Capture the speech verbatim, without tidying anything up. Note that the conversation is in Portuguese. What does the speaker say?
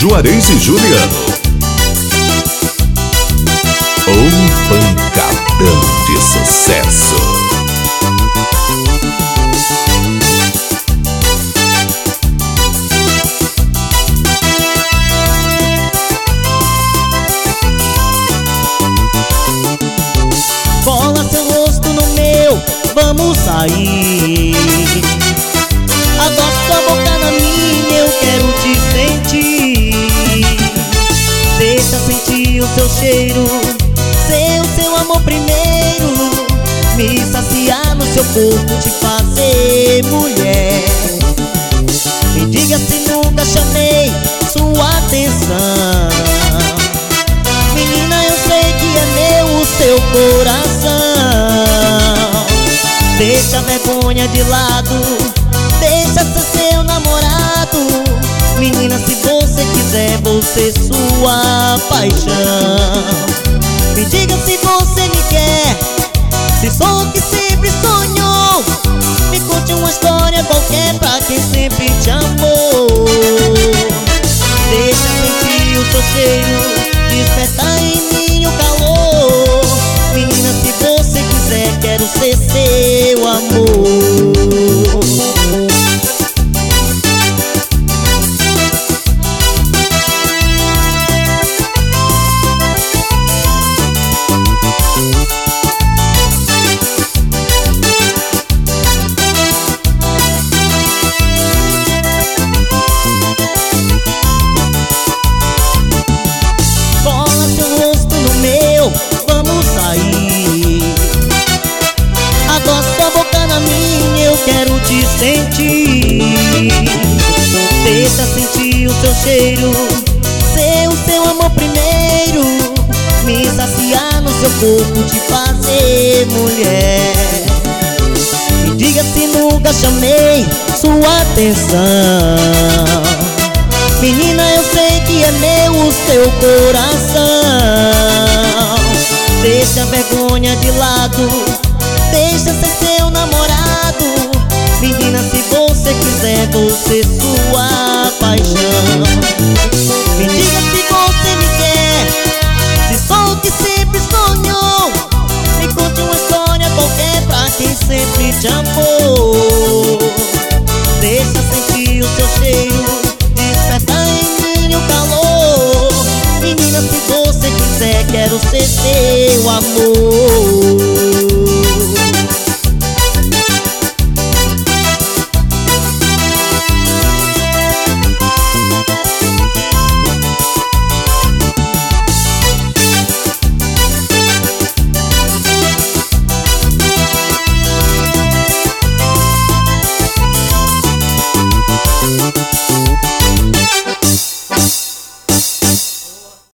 Juarez e Juliano. Um pancadão de sucesso. Cola seu rosto no meu, vamos sair. Adoça sua boca na minha, eu quero te sentir. Deixa sentir o seu cheiro, ser o seu amor primeiro. Me saciar no seu corpo, te fazer mulher. Me diga se nunca chamei sua atenção. Menina, eu sei que é meu o seu coração. Deixa a vergonha de lado, deixa ser seu namorado. Menina, se você quiser, vou ser sua paixão. Me diga se você me quer, se sou o que sempre sonhou. Me conte uma história qualquer pra quem sempre te amou. Deixa sentir o seu cheiro, despertar em mim o calor. Menina, se você quiser, quero ser seu amor. Vamos sair. Adoça sua boca na minha, eu quero te sentir. Deixa sentir o seu cheiro, ser o seu amor primeiro. Me saciar no seu corpo, te fazer mulher. Me diga se nunca chamei sua atenção. Menina, eu sei que é meu o seu coração. Deixa a vergonha de lado, deixa ser seu namorado. Menina, se você quiser, vou ser sua paixão. Me diga se você me quer, se sou o que sempre sonhou. Me conte uma história qualquer pra quem sempre te amou. Deixa sentir o seu cheiro, despertar em mim o calor. Menina, se você quiser, quero ser seu amor.